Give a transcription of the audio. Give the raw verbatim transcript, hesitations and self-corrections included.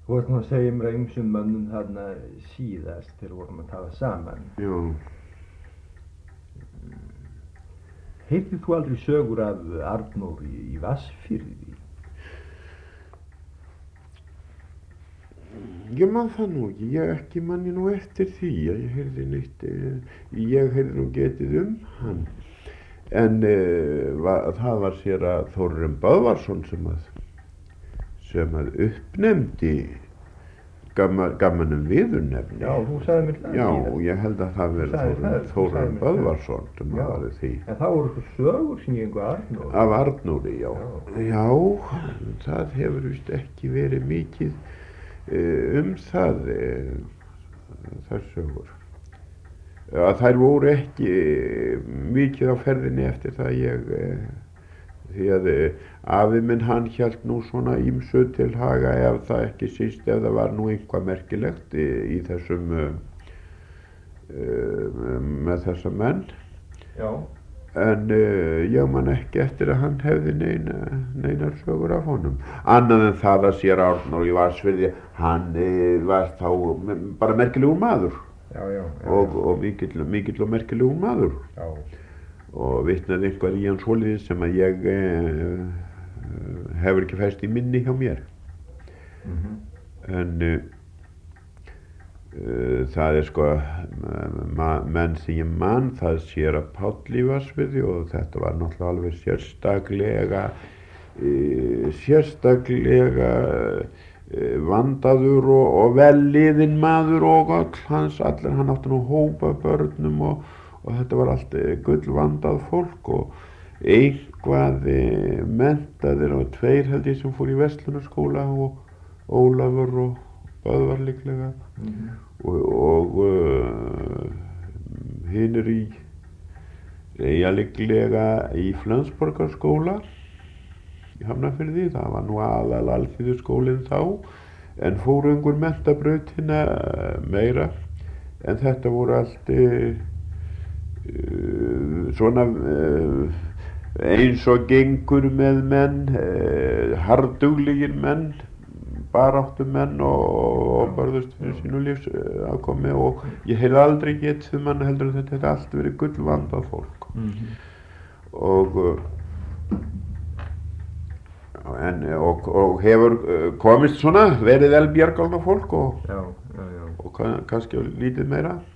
Þú ert nú að segja mér að ýmsum mönnum þarna síðast þegar við vorum að tala saman. Já. Heyrðir þú aldrei sögur af Arnóri í Vatnsfirði? Ég man það nú ekki, ég ekki manni nú eftir því að ég heyrði neitt, ég heyrði nú getið um hann. En uh, va, það var sér að Þórarinn Böðvarsson sem að, sem að uppnefndi gammanum viðurnefni. Já, þú sagði mér það. Já, ég held að það verið Þórarinn Böðvarsson sem að var því. En það voru svo sögur sem ég einhver Arnóri. Af Arnóri, já. Já, já það hefur vist ekki verið mikið uh, um það, uh, þær sögur. Að þær voru ekki mikið á ferðinni eftir það ég, því að afi minn hann hélt nú svona ýmsu til haga ef það ekki síst ef það var nú eitthvað merkilegt í, í þessum, uh, með þessa menn. Já. En uh, ég man ekki eftir að hann hefði neina, neinar sögur af honum. Annað en það að sér Arnór í Vatnsfirði, hann uh, var þá bara merkilegur maður. Já, já, já, og, og mikill, mikill og merkilegur maður. Já. Og vitnaði eitthvað í hans svoleiðis sem að ég eh, hefur ekki fest í minni hjá mér. Mm-hmm. En uh, uh, það er sko ma menn sem ég man, það sér að Páll í Vatnsfirði og þetta var náttúrulega alveg sérstaklega uh, sérstaklega vandaður og, og velliðinn maður og all hans, allir, hann átti nú hópa börnum og, og þetta var allt gullvandað fólk og eitthvað menntaðir og tveir held ég sem fór í verslunarskóla og Ólafur og Böðvar líklega. Mm-hmm. og, og uh, hinir í eiga líklega í Flensborgarskóla í Hafnarfirði, það var nú aðal alþýðuskólinn þá, en fóru einhver menntabrautina meira, en þetta voru allt uh, uh, svona uh, eins og gengur með menn, uh, harðduglegir menn, baráttu menn og, og barðust fyrir sínu lífs uh, afkomi og ég hef aldrei getið um hann heldur að þetta hefði allt verið gullvandað fólk. Mm-hmm. og uh, En, og, og hefur komist svona verið vel bjargálna fólk og, já, já, já. og kann, kannski lítið meira.